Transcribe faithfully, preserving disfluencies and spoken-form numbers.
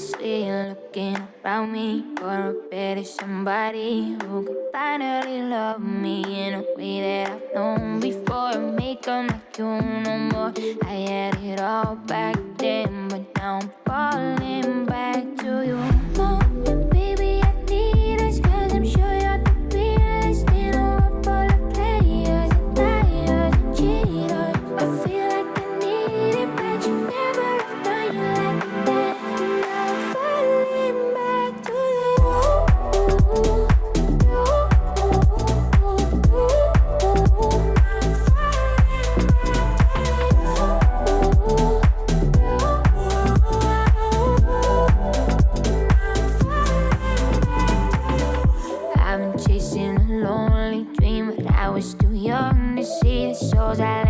endlessly looking around me for a better somebody who could finally love me in a way that I've known before. Make 'em like you no more. I had it all back then, but now I'm falling back to you. Moment, baby, I need us, 'cause I'm sure you're the realest in a world full of players and liars and cheaters. I feel like I need it, but you never have done you like that. Now I'm falling back to you. I've been chasing a lonely dream, but I was too young to see the souls I